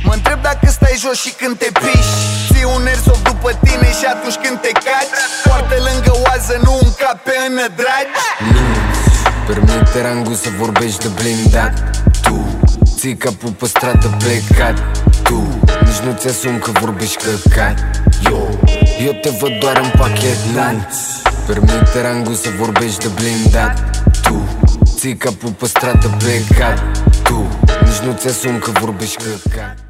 Mă întreb dacă stai jos și când te piși, ții un airsoft după tine și atunci când te caci, foarte lângă oază, nu un cap pe înă, dragi. Nu-ți permite rangul să vorbești de blindat. Tu ții capul pe stradă plecat. Tu nici nu-ți asumi că vorbești căcat. Eu te văd doar în pachet. Nu-ți permite rangul să vorbești de blindat. Tu ții capul pe stradă plecat. Tu nici nu-ți asumi că vorbești căcat.